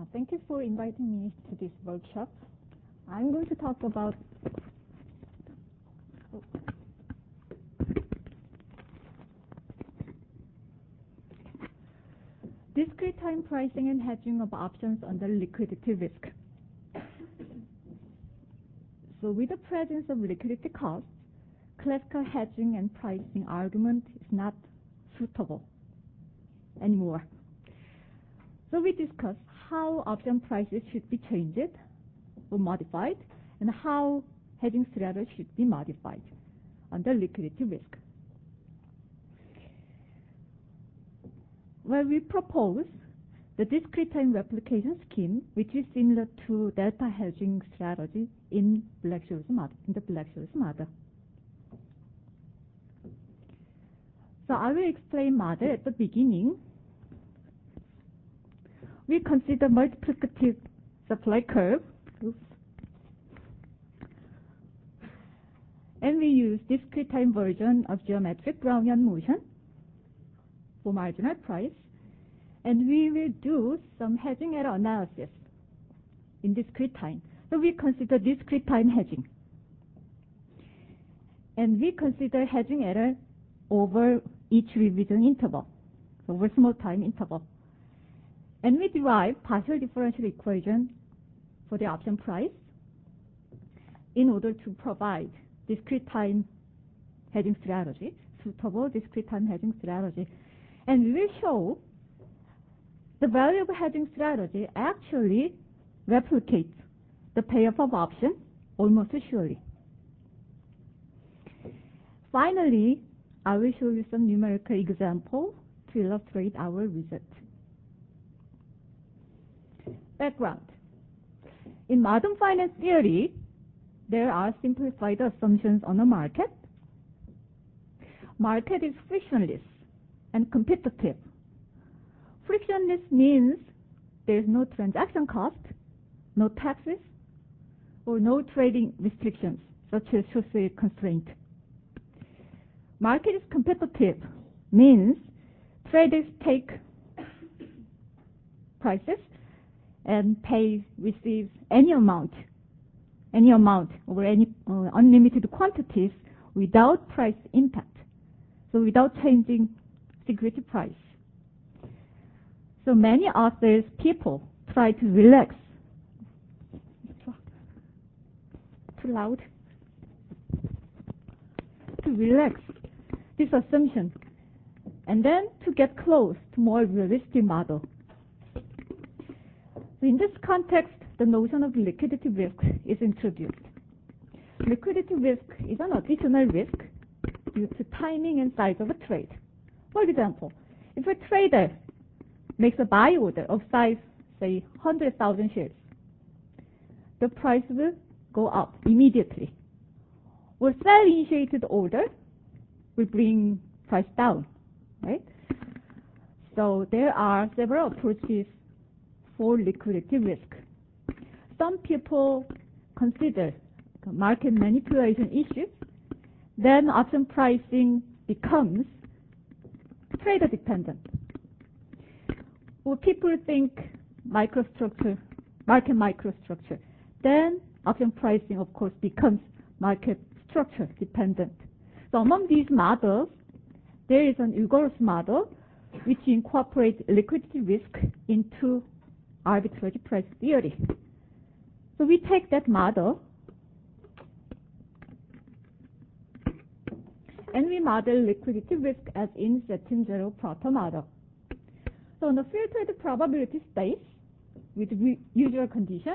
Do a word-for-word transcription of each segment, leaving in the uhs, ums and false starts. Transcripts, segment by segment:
Thank you for inviting me to this workshop. I'm going to talk about oh. discrete time pricing and hedging of options under liquidity risk. So with the presence of liquidity costs, classical hedging and pricing argument is not suitable anymore. So we discuss how option prices should be changed or modified, and how hedging strategy should be modified under liquidity risk. Well, we propose the discrete time replication scheme, which is similar to delta hedging strategy in Black-Scholes model, in the Black-Scholes model. So I will explain model at the beginning. We consider multiplicative supply curve. Oops. And we use discrete time version of geometric Brownian motion for marginal price. And we will do some hedging error analysis in discrete time. So we consider discrete time hedging. And we consider hedging error over each revision interval, over small time interval. And we derive partial differential equation for the option price in order to provide discrete time hedging strategy, suitable discrete time hedging strategy. And we will show the value of hedging strategy actually replicates the payoff of option almost surely. Finally, I will show you some numerical example to illustrate our result. Background. In modern finance theory, there are simplified assumptions on the market. Market is frictionless and competitive. Frictionless means there is no transaction cost, no taxes, or no trading restrictions, such as social constraint. Market is competitive means traders take prices and pay, receive any amount, any amount or any uh, unlimited quantities without price impact, so without changing security price. So many authors, people try to relax. Too loud. To relax this assumption, and then to get close to more realistic model. In this context, the notion of liquidity risk is introduced. Liquidity risk is an additional risk due to timing and size of a trade. For example, if a trader makes a buy order of size, say, one hundred thousand shares, the price will go up immediately. Or sell-initiated order will bring price down, right? So there are several approaches for liquidity risk. Some people consider market manipulation issues, then option pricing becomes trader dependent. Or people think microstructure, market microstructure, then option pricing, of course, becomes market structure dependent. So among these models, there is an Ugoros model which incorporates liquidity risk into arbitrage price theory. So we take that model and we model liquidity risk as in Zetin-Zero-Proto model. So in a filtered probability space with usual condition,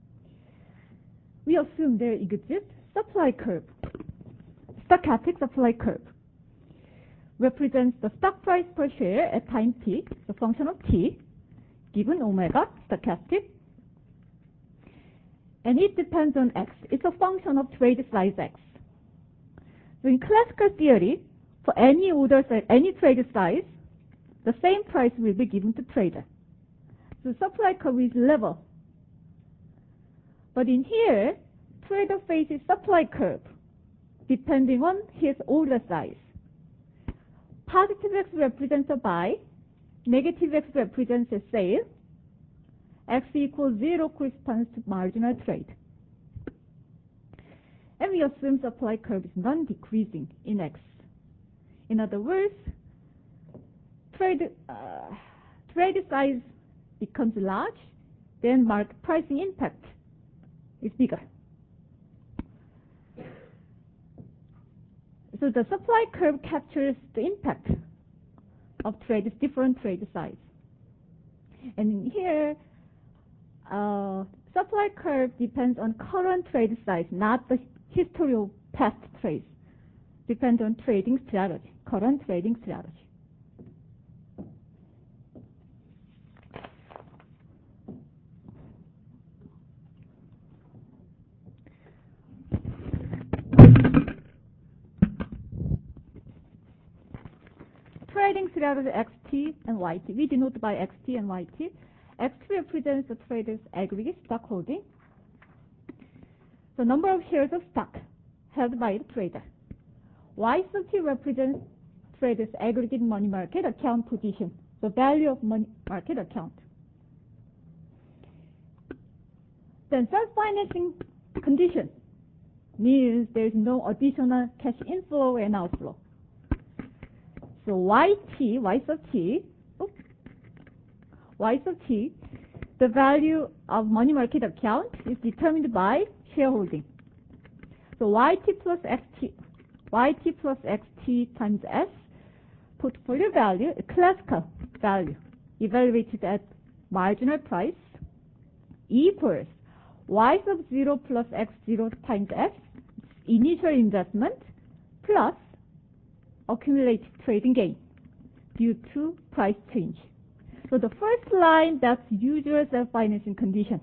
we assume there exists supply curve. Stochastic supply curve represents the stock price per share at time t, the function of t, given omega, stochastic, and it depends on x. It's a function of trade size x. So in classical theory, for any order size, any trade size, the same price will be given to trader. So supply curve is level. But in here, trader faces supply curve depending on his order size. Positive x represents a buy, negative x represents a sale, x equals zero corresponds to marginal trade. And we assume supply curve is non-decreasing in x. In other words, trade, uh, trade size becomes large, then market pricing impact is bigger. So the supply curve captures the impact of trade, different trade size. And here, uh, supply curve depends on current trade size, not the history of past trades. Depends on trading strategy, current trading strategy. Trading strategy X T and Y T. We denote by X T and Y T. X T represents the trader's aggregate stock holding, the number of shares of stock held by the trader. Y T represents trader's aggregate money market account position, the value of money market account. Then self-financing condition means there is no additional cash inflow and outflow. So Y T, Y sub T, oops, Y sub T, the value of money market account is determined by shareholding. So Y T plus X T, Y T plus X T times S, portfolio value, classical value, evaluated at marginal price, equals Y sub zero plus X zero times S, initial investment, plus accumulated trading gain due to price change. So the first line, that's usual self-financing condition.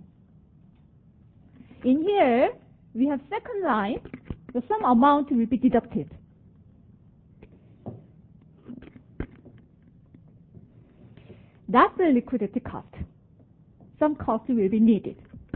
In here, we have second line, so some amount will be deducted. That's the liquidity cost. Some cost will be needed.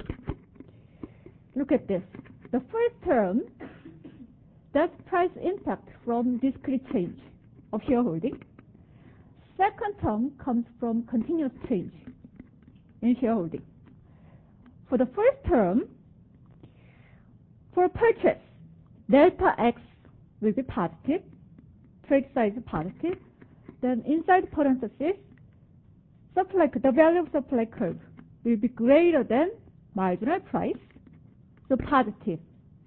Look at this. The first term, that's price impact from discrete change of shareholding. Second term comes from continuous change in shareholding. For the first term, for purchase, delta X will be positive, trade size positive. Then inside parentheses, supply, the value of supply curve will be greater than marginal price, so positive.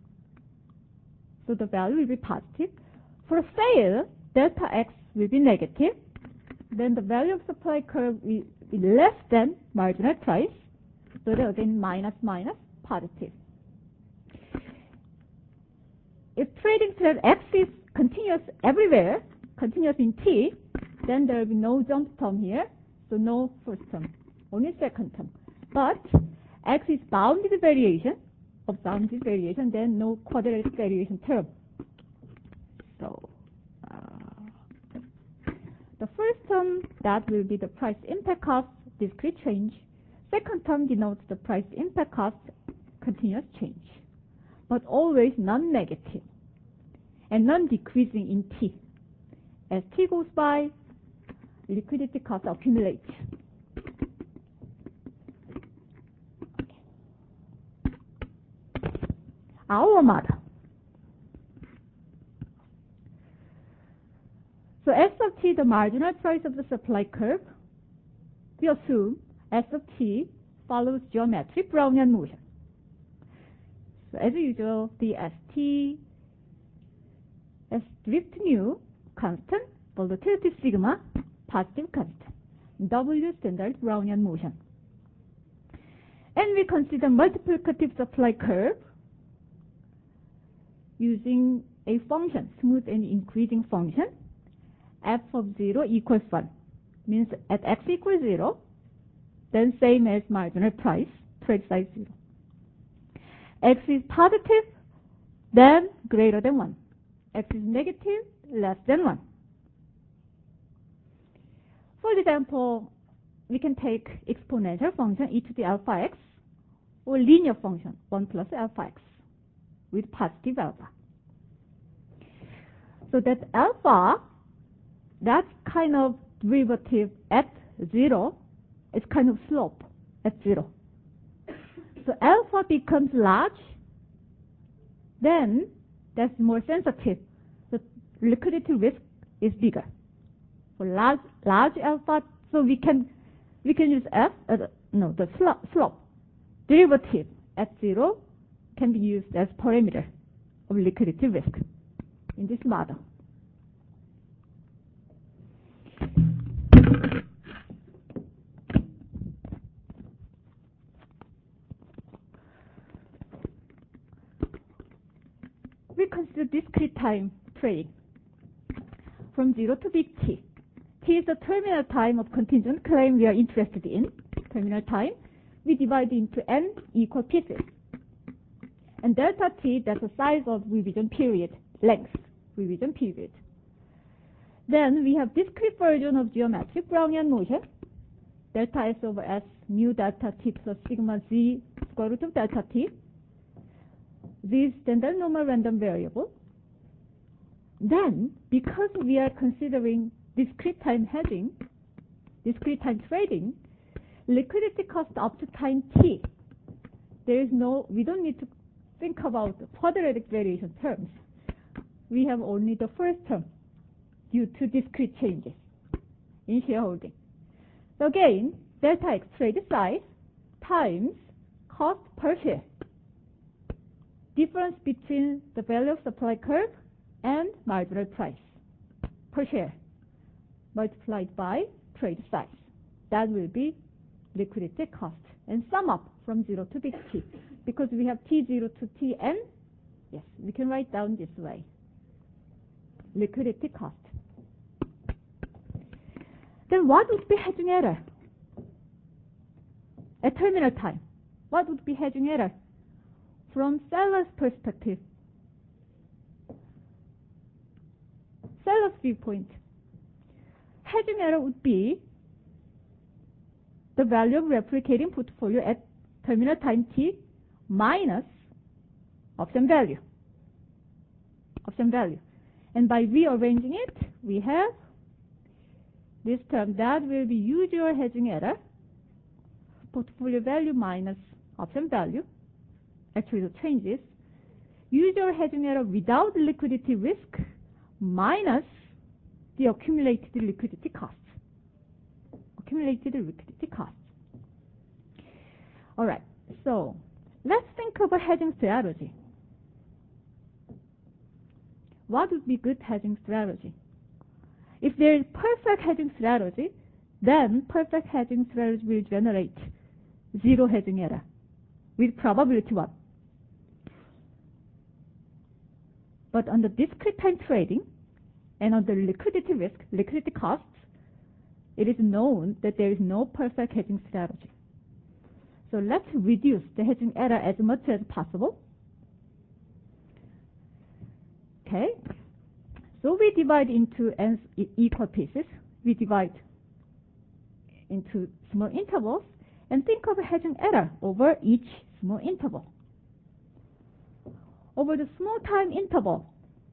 So the value will be positive. For sale, delta X will be negative. Then the value of supply curve will be less than marginal price. So that again, minus, minus, positive. If trading strategy X is continuous everywhere, continuous in T, then there will be no jump term here. So no first term, only second term. But X is bounded variation, of bounded variation, then no quadratic variation term. So uh, the first term, that will be the price impact cost, discrete change. Second term denotes the price impact cost, continuous change, but always non-negative and non-decreasing in T. As T goes by, liquidity cost accumulates. Our model. So S of T, the marginal price of the supply curve, we assume S of T follows geometric Brownian motion. So as usual, the S T, S drift mu, constant, volatility sigma, positive constant, W standard Brownian motion. And we consider multiplicative supply curve using a function, smooth and increasing function, f of zero equals one. Means at x equals zero, then same as marginal price, trade size zero. X is positive, then greater than one. X is negative, less than one. For example, we can take exponential function e to the alpha x, or linear function one plus alpha x with positive alpha. So that alpha, that's kind of derivative at zero, it's kind of slope at zero. So alpha becomes large, then that's more sensitive. The liquidity risk is bigger. For large, large alpha, so we can we can use f uh, no the slope, slope derivative at zero can be used as parameter of liquidity risk in this model. We consider discrete time trading from zero to big T. T is the terminal time of contingent claim we are interested in. Terminal time. We divide into n equal pieces. And delta T, that's the size of revision period, length, revision period. Then we have discrete version of geometric Brownian motion. Delta S over S mu delta T plus sigma Z square root of delta T. Z is standard normal random variable. Then, because we are considering discrete time hedging, discrete time trading, liquidity cost up to time T, there is no, we don't need to think about the quadratic variation terms. We have only the first term due to discrete changes in shareholding. So again, delta X trade size times cost per share. Difference between the value of supply curve and marginal price per share multiplied by trade size. That will be liquidity cost. And sum up from zero to big T. Because we have T zero to Tn, yes, we can write down this way. Liquidity cost. Then what would be hedging error? At terminal time, what would be hedging error? From seller's perspective, seller's viewpoint, hedging error would be the value of replicating portfolio at terminal time T minus option value. Option value. And by rearranging it, we have this term that will be usual hedging error, portfolio value minus option value. Actually, the changes. Usual hedging error without liquidity risk minus the accumulated liquidity cost. Accumulated liquidity cost. All right. So let's think of a hedging strategy. What would be good hedging strategy? If there is perfect hedging strategy, then perfect hedging strategy will generate zero hedging error with probability one. But under discrete time trading and under liquidity risk, liquidity costs, it is known that there is no perfect hedging strategy. So let's reduce the hedging error as much as possible. Okay. So we divide into n equal pieces. We divide into small intervals and think of a hedging error over each small interval. Over the small time interval,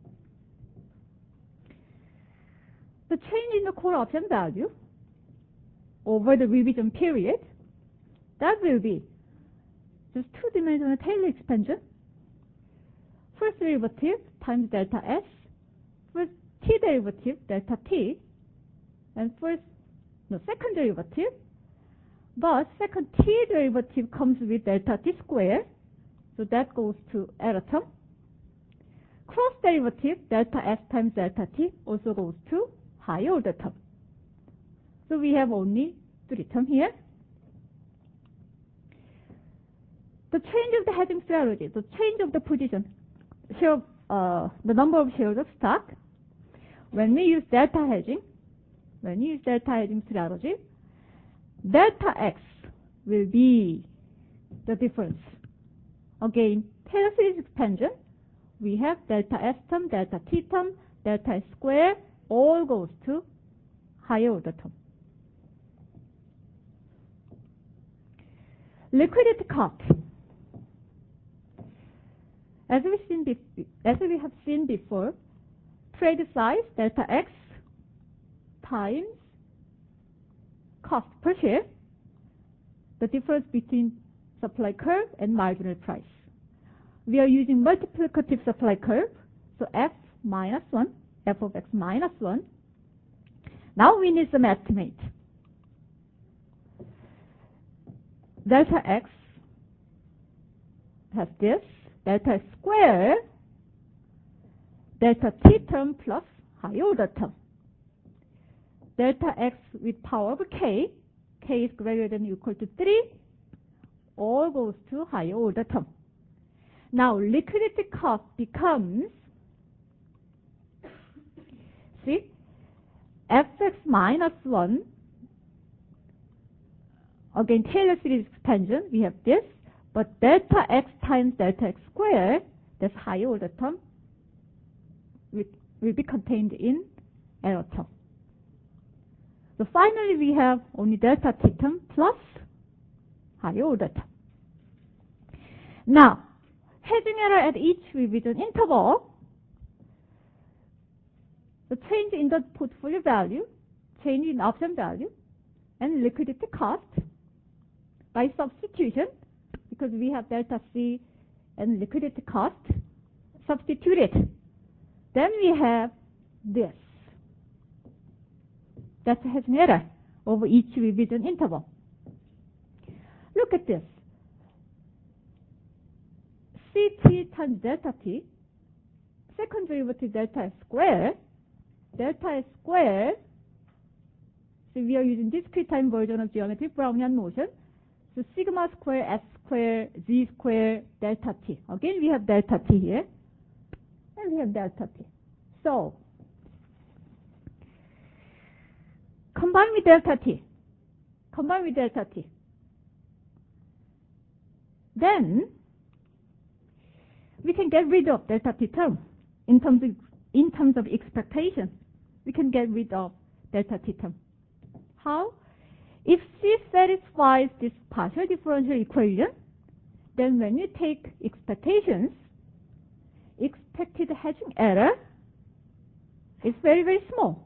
the change in the core option value over the revision period, that will be just two-dimensional Taylor expansion. First derivative times delta S, first t derivative delta t, and first no second derivative, but second t derivative comes with delta t squared, so that goes to error term. Cross derivative delta S times delta t also goes to higher order term. So we have only three terms here. The change of the hedging strategy, the change of the position, share, uh, the number of shares of stock, when we use delta hedging, when we use delta hedging strategy, delta X will be the difference. Again, Taylor series expansion, we have delta S term, delta T term, delta S square, all goes to higher order term. Liquidity cost. As we, seen as we have seen before, trade size, delta X, times cost per share. the difference between supply curve and marginal price. We are using multiplicative supply curve, so f minus one, f of x minus one. Now we need some estimate. Delta x has this, delta square, delta t term plus higher order term. Delta x with power of k, k is greater than or equal to three, all goes to higher order term. Now liquidity cost becomes, see, fx minus one, again Taylor series expansion, we have this, but delta x times delta x squared, that's higher order term, will, will be contained in error term. So finally we have only delta t term plus higher order term. Now, hedging error at each revision interval, the change in the portfolio value, change in option value, and liquidity cost by substitution, because we have delta C and liquidity cost substituted. Then we have this. That's a hedging error over each revision interval. Look at this. Ct times delta t, second derivative delta squared, delta squared, so we are using discrete time version of geometric Brownian motion, so sigma square s square z square delta t. Again we have delta t here, and we have delta t. So, combine with delta t, combine with delta t. Then, we can get rid of delta t term in terms of, in terms of expectation. We can get rid of delta t term. How? If C satisfies this partial differential equation, then when you take expectations, expected hedging error is very, very small.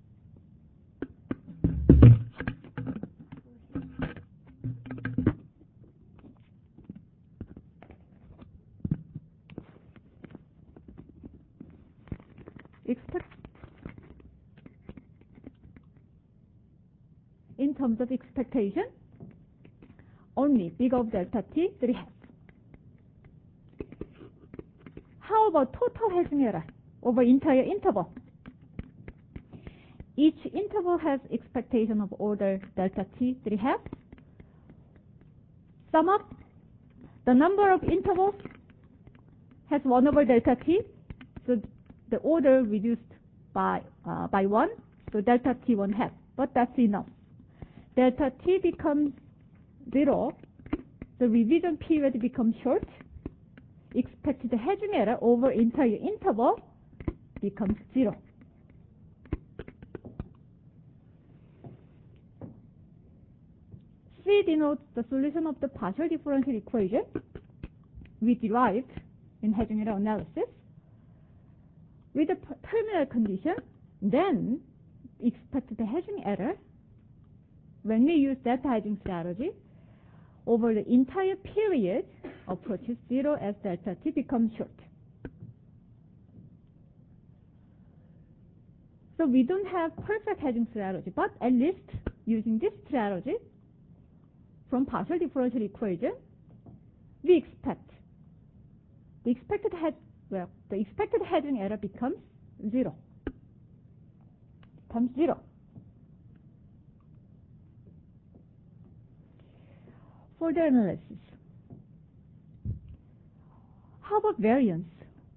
Expect in terms of expectation, only big of delta t, three half. How about total hedging error over entire interval? Each interval has expectation of order delta t, three half. Sum up the number of intervals has one over delta t, so the order reduced by uh, by one, so delta t one half, but that's enough. Delta t becomes zero, the revision period becomes short, expected hedging error over entire interval becomes zero. C denotes the solution of the partial differential equation we derived in hedging error analysis. With the terminal condition, then expected hedging error, when we use delta hedging strategy, over the entire period approaches zero as delta t becomes short. So we don't have perfect hedging strategy, but at least using this strategy from partial differential equation, we expect the expected hedge well the expected hedging error becomes zero. Becomes zero. Further analysis. How about variance?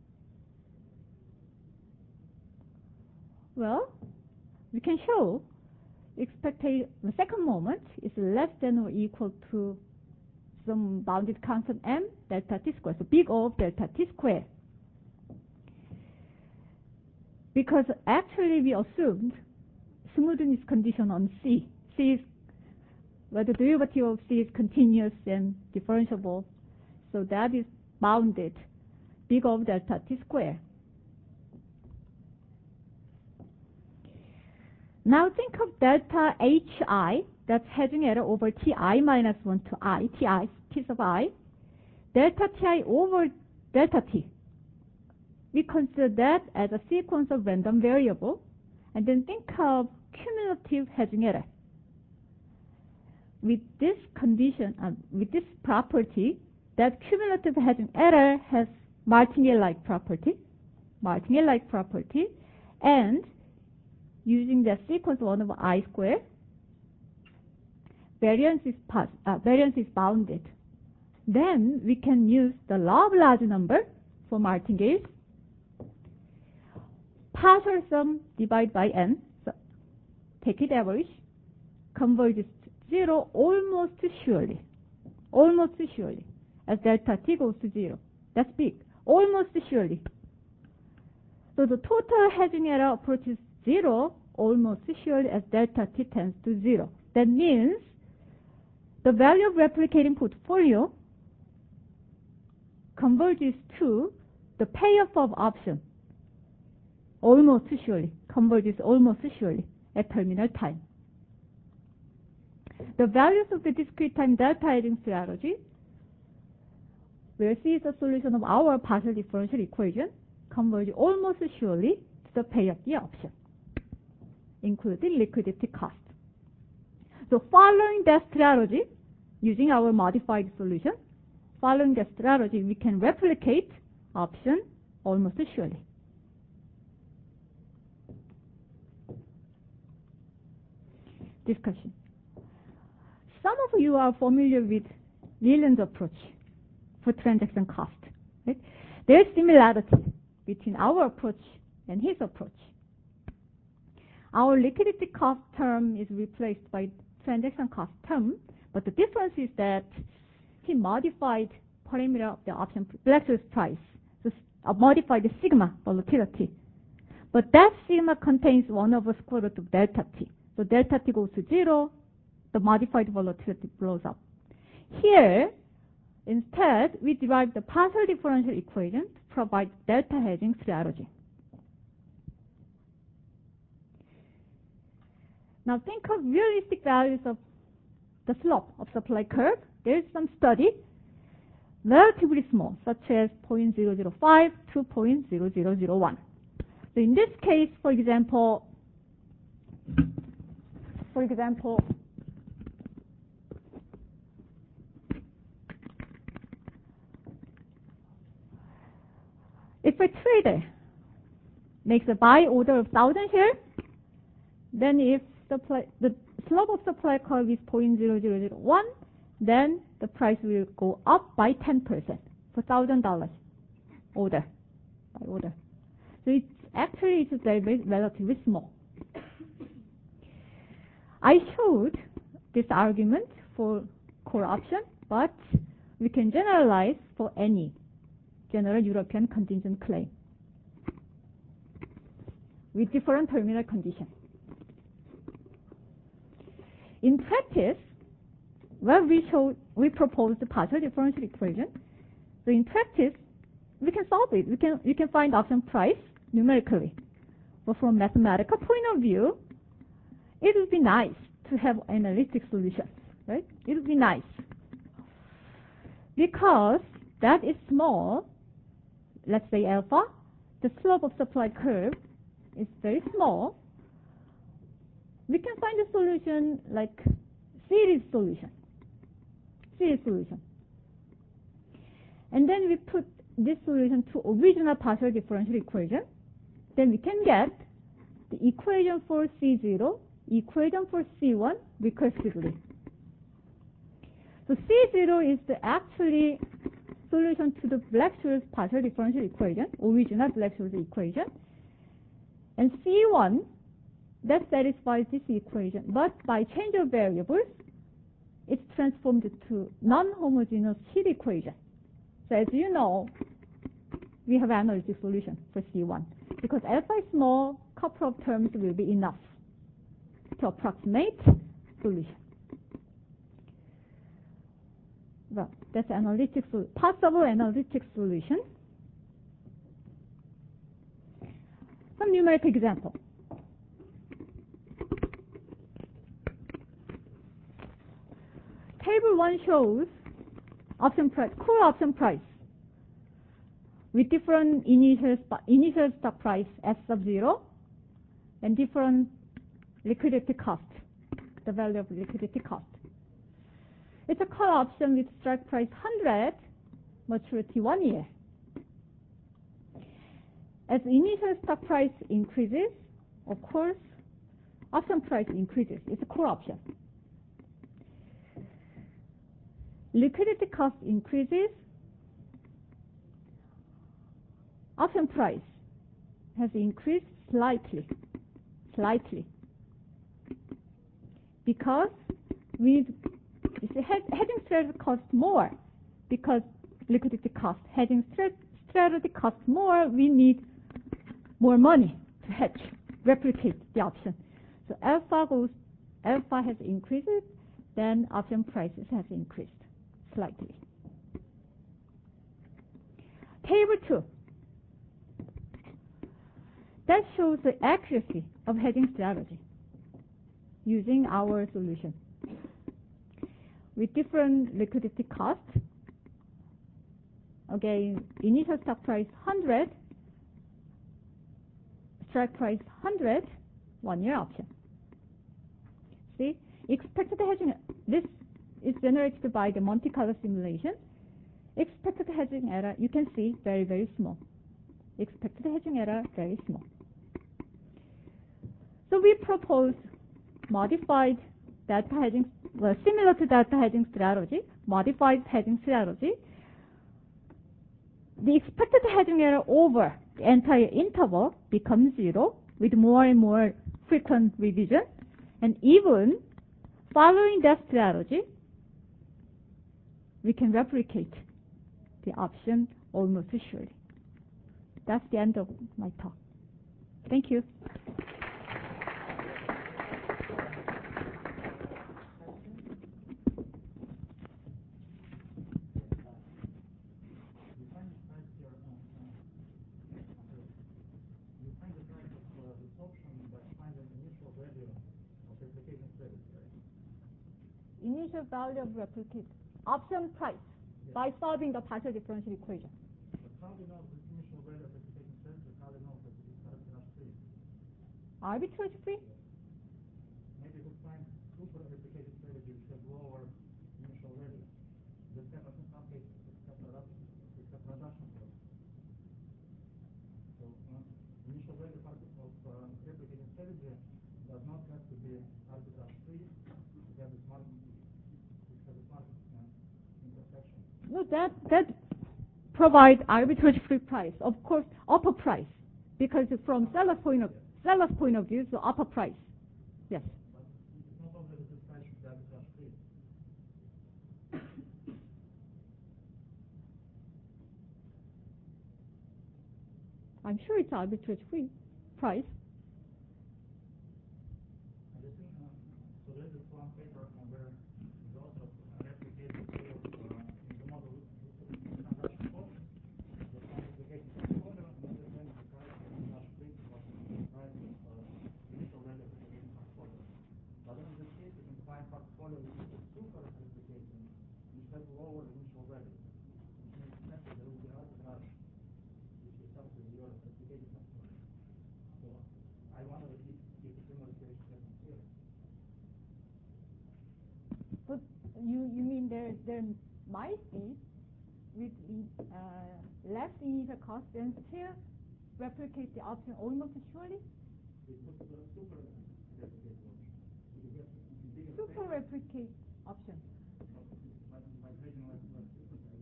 Well, we can show expected the second moment is less than or equal to some bounded constant m delta t squared, so big O of delta t squared. Because actually we assumed smoothness condition on C. C is where the derivative of C is continuous and differentiable, so that is bounded big O of delta t squared. Now think of delta Hi, that's hedging error over Ti minus one to I, Ti, t sub I, delta Ti over delta T. We consider that as a sequence of random variable, and then think of cumulative hedging error. With this condition, uh, with this property, that cumulative hedging error has Martingale-like property, Martingale-like property, and using the sequence one over I squared, variance is, pos uh, variance is bounded. Then we can use the law of large number for Martingale. Partial sum divided by n, so take it average, converges to zero almost surely, almost surely, as delta t goes to zero. That's big, almost surely. So the total hedging error approaches zero almost surely as delta t tends to zero. That means the value of replicating portfolio converges to the payoff of option almost surely, converges almost surely at terminal time. The values of the discrete time delta hedging strategy, where C is the solution of our partial differential equation, converge almost surely to the pay of the option, including liquidity cost. So following that strategy, using our modified solution, following that strategy, we can replicate option almost surely. Discussion. Some of you are familiar with Leland's approach for transaction cost. Right? There is similarity between our approach and his approach. Our liquidity cost term is replaced by transaction cost term, but the difference is that he modified parameter of the option Black-Scholes price, so uh, modified the sigma volatility. But that sigma contains one over square root of delta t. So delta t goes to zero, the modified volatility blows up. Here, instead, we derive the partial differential equation to provide delta hedging strategy. Now think of realistic values of the slope of supply curve. There is some study, relatively small, such as zero point zero zero five to zero point zero zero zero one. So in this case, for example, for example, if a trader makes a buy order of one thousand shares, then if supply, the slope of supply curve is zero point zero zero zero one, then the price will go up by ten percent for one thousand dollars order, by order. So it's actually it's very, very relatively small. I showed this argument for core option, but we can generalize for any general European contingent claim with different terminal conditions. In practice, well, we showed, we proposed the partial differential equation. So in practice, we can solve it. We can, we can find option price numerically. But from mathematical point of view, it would be nice to have analytic solutions, right? It would be nice. Because that is small, let's say alpha, the slope of supply curve is very small. We can find a solution like series solution, series solution. And then we put this solution to original partial differential equation. Then we can get the equation for C zero, equation for C one recursively. So C zero is the actually solution to the Black-Scholes partial differential equation, original Black-Scholes equation. And C one, that satisfies this equation. But by change of variables, it's transformed to non-homogeneous heat equation. So as you know, we have analytic solution for C one. Because alpha is small, couple of terms will be enough to approximate solution. Well, that's analytic possible analytic solution. Some numeric example. Table one shows option price, core option price with different initial, initial stock price S sub zero and different liquidity cost, the value of liquidity cost. It's a call option with strike price one hundred, maturity one year. As initial stock price increases, of course, option price increases. It's a core option. Liquidity cost increases, option price has increased slightly, slightly, because we need, you see, hedging strategy costs more because liquidity cost. Hedging strategy costs more, we need more money to hedge, replicate the option. So alpha goes, alpha has increased, then option prices have increased slightly. Table two. That shows the accuracy of hedging strategy using our solution. With different liquidity costs, again, initial stock price one hundred, strike price one hundred, one year option. See, expected hedging, this is generated by the Monte Carlo simulation. Expected hedging error, you can see, very, very small. Expected hedging error, very small. So we propose modified delta hedging, well, similar to delta hedging strategy, modified hedging strategy. The expected hedging error over the entire interval becomes zero with more and more frequent revision. And even following that strategy, we can replicate the option almost surely. That's the end of my talk. Thank you. Initial value of replicate option price, yes, by solving the partial differential equation. But how do you know the initial value of replication strategy? How do you know that it is arbitrage free? Arbitrage free? Yes. Maybe we find super replicated strategy which has lower initial value. This happens in some cases. It's a production, it's a production cost. So uh, initial value part of uh, replicating strategy does not have to be arbitrage free. It has a smart, it has a smart uh, intersection. No, that that provides arbitrage free price. Of course, upper price, because from seller's point of seller's point of view, so upper price. Yes. But it's not obvious that this price should be arbitrage free. I'm sure it's arbitrage free price. And I think, uh, so there is one paper uh, where the author replicated the sales uh, in the model with transaction cost, the one replication portfolio, and then the price of arbitrage free was the price of uh, initial value of replicating portfolio. But then in this case, you can find portfolio which is super replicating, which has lower initial value, which makes sense that there will be arbitrage which is something your replicating portfolio. So I wonder if, if a similar situation happens here. But you you mean there there might be with uh, less initial cost and still replicate the option almost surely? It's a super replicate option. So you get bigger Super space, replicate option. but by trading less less frequently.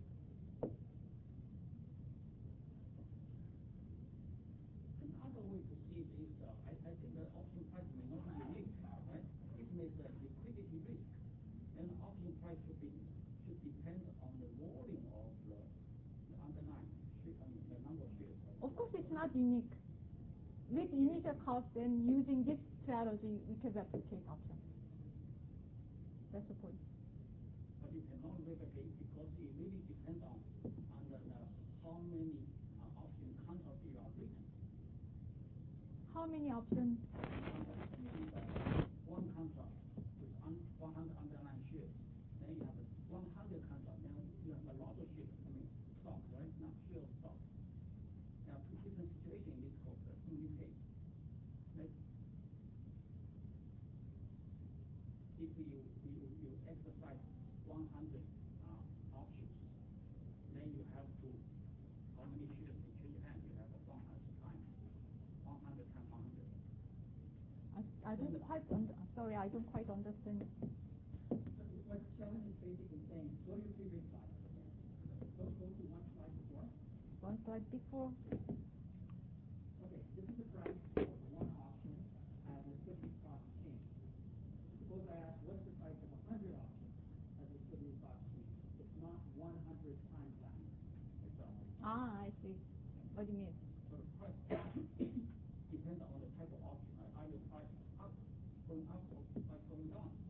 Another way to see it is, uh, I, I think that option price may not be unique, right? It may be a liquidity risk, and option price should be should depend on the volume of the, the underlying share, I mean, the number of shares. Right? Of course, it's not unique. With initial cost and using this strategy, we can replicate option. That's the point. But you cannot replicate because it really depends on on the, the how many uh, option contracts you are written. How many options? Maybe uh, one contract with un, one hundred underlying shares, then you have a lot of shares, I mean, stock, right? Not share of stock. Now, two different situations in this case, uh, in this case. Right? If you, you, you exercise one hundred uh, options, then you have to, how many shares in change hand? You have a one hundred times, one hundred times one hundred. I, I don't quite, un sorry, I don't quite understand. What Sheldon is basically saying, go to your previous slide. Go, go to one slide before. One slide before. Okay, this is the price for one option as a liquidity stock exchange. Suppose I ask, what's the price of one hundred options as a liquidity stock exchange? It's not one hundred times that. Ah, I see. What do you mean? So the price depends on the type of option. Right? Either price up, going up, or price going down. So,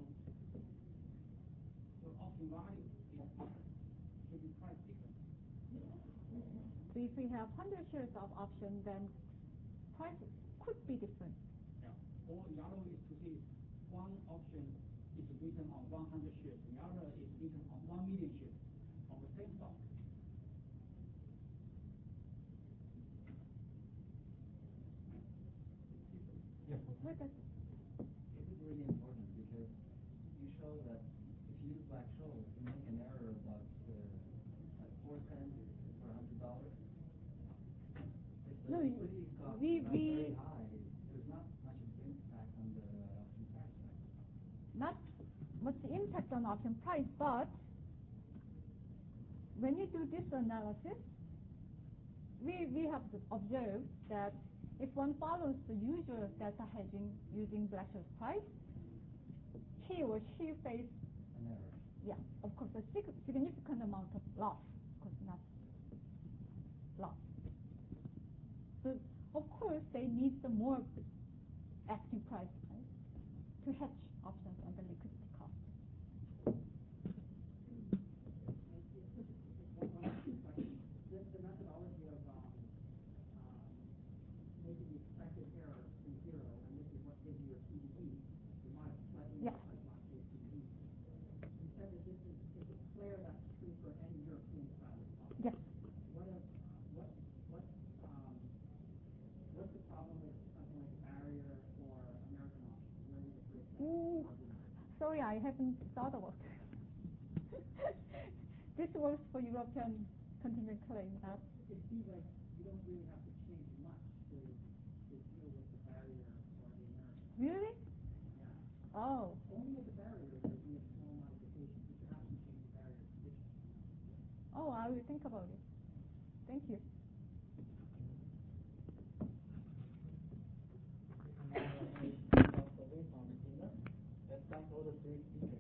so option value is should be price different. So if we have one hundred shares of option, then price could be different. Yeah. Or the other way is to see one option is written on one hundred shares, the other is written on one million shares of the same stock. Yes. What does This is really important because you show that if you use Black-Scholes, you make an error about uh, like four cents per hundred dollars. If the No, liquidity cost we- is not we- very high, there's not much of an impact on the option price. Right? not much impact on option price, but when you do this analysis, we, we have observed that if one follows the usual delta hedging using Black-Scholes price, he or she face, An error. yeah, of course, a sig significant amount of loss, of course, not loss. So, of course, they need the more active price, right, to hedge options on the liquidity cost. The, the methodology of um, um, making the expected error in zero, and this is what gives you your P D E. You might have slightly Yeah. modified last year's P D E. You said that this is, is declare that's true for any European style of option. Yes. What if, what, what, um, what's the problem with something like barrier or American option? Where do you break that? Ooh, sorry, I haven't thought about it. This works for European contingent claim. That It seems like you don't really have to change much to, to deal with the barrier or the American. really? Yeah. Oh, Only with the barrier there be a small modification, but you have to change the barrier condition. oh, I will think about it. Thank you. Let's thank all the three speakers.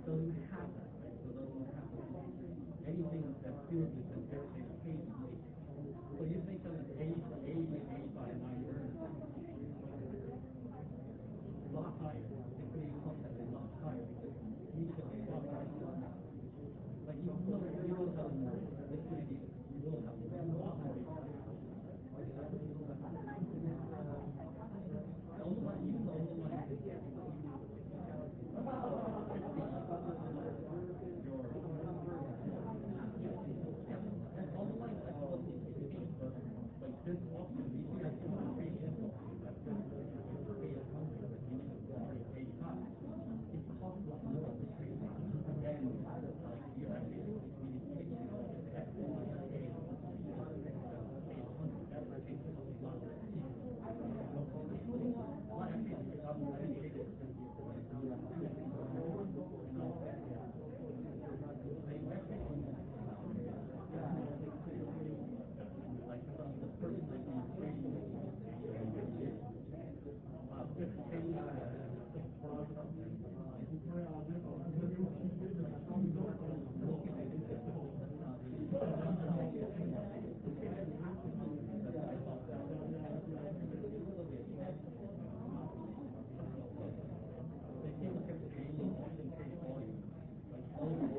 don't have that, right? So don't have anything that deals with the very occasionally. So you say something A